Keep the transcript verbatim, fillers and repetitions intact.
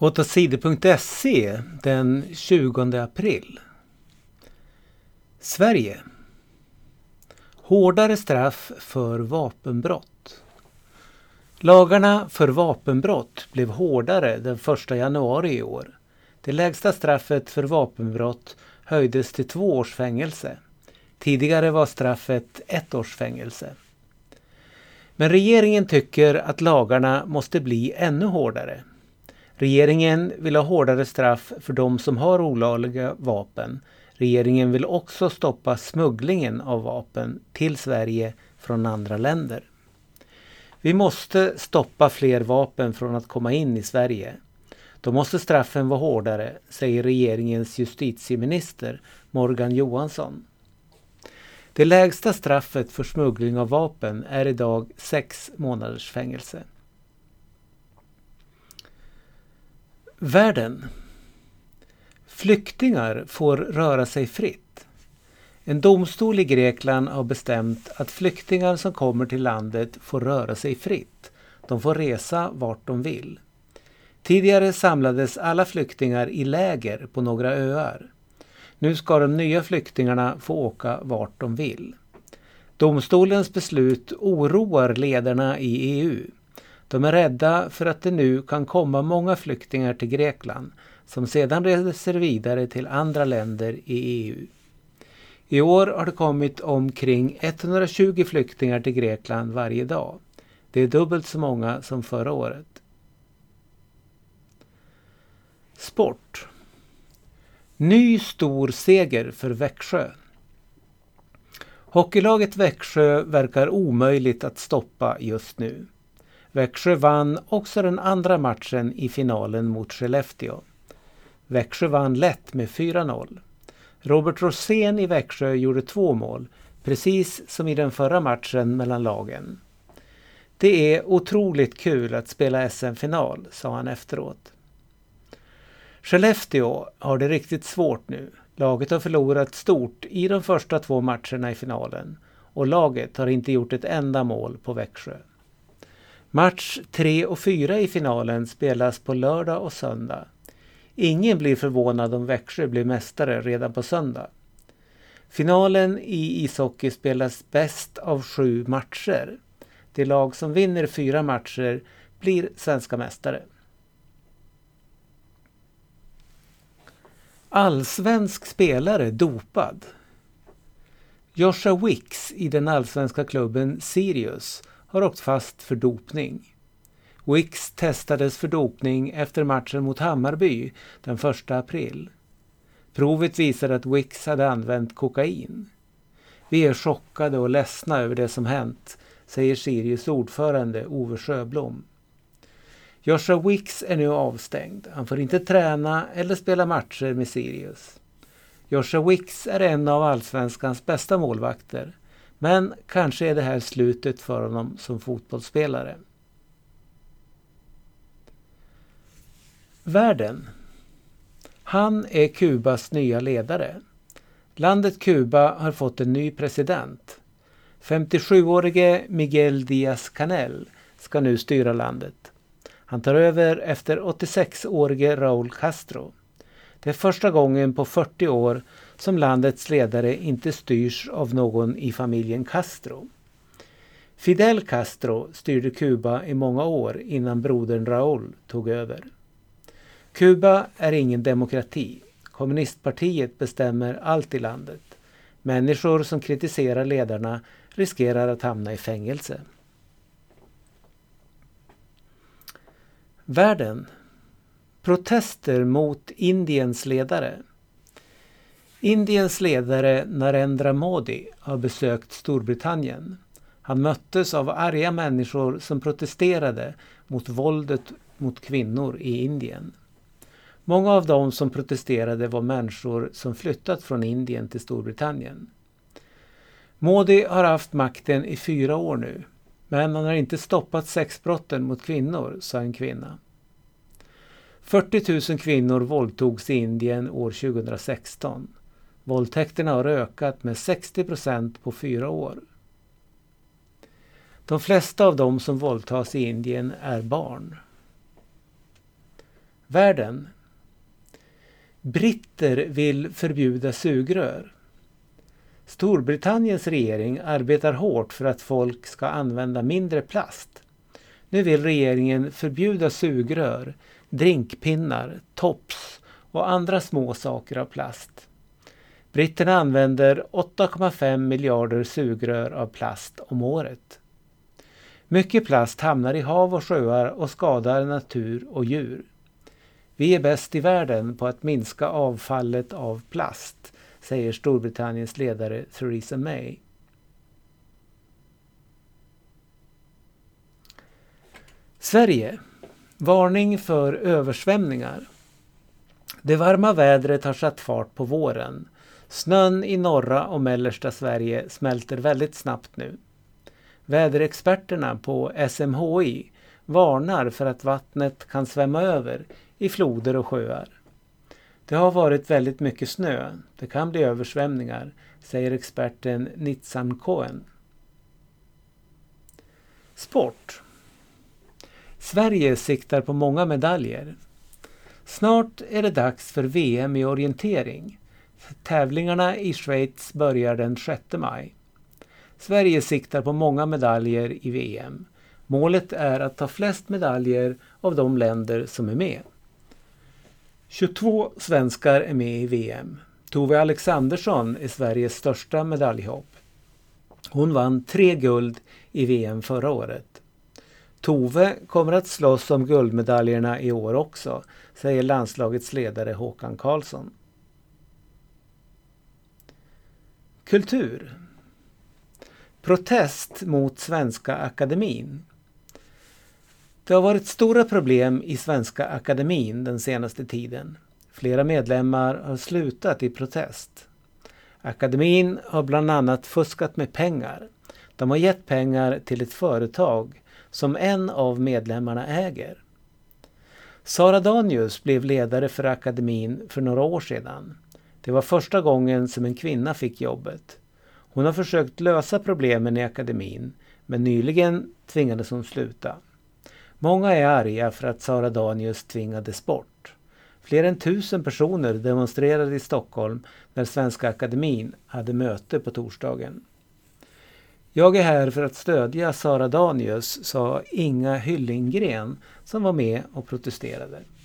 åttasider punkt se den tjugonde april. Sverige. Hårdare straff för vapenbrott. Lagarna för vapenbrott blev hårdare den första januari i år. Det lägsta straffet för vapenbrott höjdes till två års fängelse. Tidigare var straffet ett års fängelse. Men regeringen tycker att lagarna måste bli ännu hårdare. Regeringen vill ha hårdare straff för de som har olagliga vapen. Regeringen vill också stoppa smugglingen av vapen till Sverige från andra länder. Vi måste stoppa fler vapen från att komma in i Sverige. Då måste straffen vara hårdare, säger regeringens justitieminister Morgan Johansson. Det lägsta straffet för smuggling av vapen är idag sex månaders fängelse. Världen. Flyktingar får röra sig fritt. En domstol i Grekland har bestämt att flyktingar som kommer till landet får röra sig fritt. De får resa vart de vill. Tidigare samlades alla flyktingar i läger på några öar. Nu ska de nya flyktingarna få åka vart de vill. Domstolens beslut oroar ledarna i E U. De är rädda för att det nu kan komma många flyktingar till Grekland som sedan reser vidare till andra länder i E U. I år har det kommit omkring etthundratjugo flyktingar till Grekland varje dag. Det är dubbelt så många som förra året. Sport. Ny stor seger för Växjö. Hockeylaget Växjö verkar omöjligt att stoppa just nu. Växjö vann också den andra matchen i finalen mot Skellefteå. Växjö vann lätt med fyra noll. Robert Rosén i Växjö gjorde två mål, precis som i den förra matchen mellan lagen. Det är otroligt kul att spela S M-final, sa han efteråt. Skellefteå har det riktigt svårt nu. Laget har förlorat stort i de första två matcherna i finalen och laget har inte gjort ett enda mål på Växjö. Match tre och fyra i finalen spelas på lördag och söndag. Ingen blir förvånad om Växjö blir mästare redan på söndag. Finalen i ishockey spelas bäst av sju matcher. Det lag som vinner fyra matcher blir svenska mästare. Allsvensk spelare dopad. Joshua Wicks i den allsvenska klubben Sirius har åkt fast för dopning. Wicks testades för dopning efter matchen mot Hammarby den första april. Provet visade att Wicks hade använt kokain. Vi är chockade och ledsna över det som hänt, säger Sirius ordförande Ove Sjöblom. Joshua Wicks är nu avstängd. Han får inte träna eller spela matcher med Sirius. Joshua Wicks är en av allsvenskans bästa målvakter. Men kanske är det här slutet för honom som fotbollsspelare. Världen. Han är Kubas nya ledare. Landet Kuba har fått en ny president. femtiosjuårige Miguel Díaz-Canel ska nu styra landet. Han tar över efter åttiosex-årige Raúl Castro. Det är första gången på fyrtio år som landets ledare inte styrs av någon i familjen Castro. Fidel Castro styrde Kuba i många år innan brodern Raúl tog över. Kuba är ingen demokrati. Kommunistpartiet bestämmer allt i landet. Människor som kritiserar ledarna riskerar att hamna i fängelse. Världen. Protester mot Indiens ledare. Indiens ledare Narendra Modi har besökt Storbritannien. Han möttes av arga människor som protesterade mot våldet mot kvinnor i Indien. Många av dem som protesterade var människor som flyttat från Indien till Storbritannien. Modi har haft makten i fyra år nu, men han har inte stoppat sexbrotten mot kvinnor, sa en kvinna. fyrtio tusen kvinnor våldtogs i Indien år tjugohundrasexton. Våldtäkterna har ökat med sextio procent på fyra år. De flesta av dem som våldtas i Indien är barn. Världen. Britter vill förbjuda sugrör. Storbritanniens regering arbetar hårt för att folk ska använda mindre plast. Nu vill regeringen förbjuda sugrör, drinkpinnar, tops och andra små saker av plast. Britterna använder åtta komma fem miljarder sugrör av plast om året. Mycket plast hamnar i hav och sjöar och skadar natur och djur. Vi är bäst i världen på att minska avfallet av plast, säger Storbritanniens ledare Theresa May. Sverige. Varning för översvämningar. Det varma vädret har satt fart på våren. Snön i norra och mellersta Sverige smälter väldigt snabbt nu. Väderexperterna på S M H I varnar för att vattnet kan svämma över i floder och sjöar. Det har varit väldigt mycket snö. Det kan bli översvämningar, säger experten Nitzan Cohen. Sport. Sverige siktar på många medaljer. Snart är det dags för V M i orientering. Tävlingarna i Schweiz börjar den sjätte maj. Sverige siktar på många medaljer i V M. Målet är att ta flest medaljer av de länder som är med. tjugotvå svenskar är med i V M. Tove Alexandersson är Sveriges största medaljhopp. Hon vann tre guld i V M förra året. Tove kommer att slåss om guldmedaljerna i år också, säger landslagets ledare Håkan Karlsson. Kultur. Protest mot Svenska Akademin. Det har varit stora problem i Svenska Akademin den senaste tiden. Flera medlemmar har slutat i protest. Akademin har bland annat fuskat med pengar. De har gett pengar till ett företag som en av medlemmarna äger. Sara Danius blev ledare för akademin för några år sedan. Det var första gången som en kvinna fick jobbet. Hon har försökt lösa problemen i akademin, men nyligen tvingades hon sluta. Många är arga för att Sara Danius tvingades bort. Fler än tusen personer demonstrerade i Stockholm när Svenska Akademin hade möte på torsdagen. Jag är här för att stödja Sara Danius, sa Inga Hyllingren som var med och protesterade.